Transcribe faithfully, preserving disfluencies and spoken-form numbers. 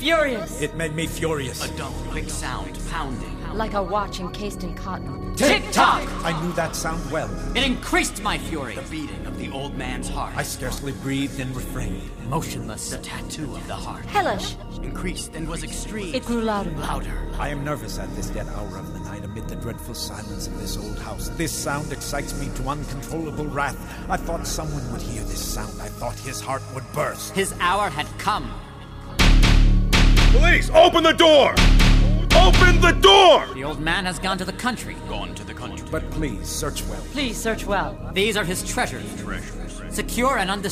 Furious. It made me furious. A dull, quick sound, pounding. Like a watch encased in cotton. Tick-tock! I knew that sound well. It increased my fury. The beating of the old man's heart. I scarcely breathed and refrained. Motionless, the tattoo of the heart. Hellish. Increased and was extreme. It grew louder. Louder. I am nervous at this dead hour of the night amid the dreadful silence of this old house. This sound excites me to uncontrollable wrath. I thought someone would hear this sound. I thought his heart would burst. His hour had come. Police, open the door! Open the door! The old man has gone to the country. Gone to the country. But please, search well. Please search well. These are his treasures. Treasures. Secure and undisputed.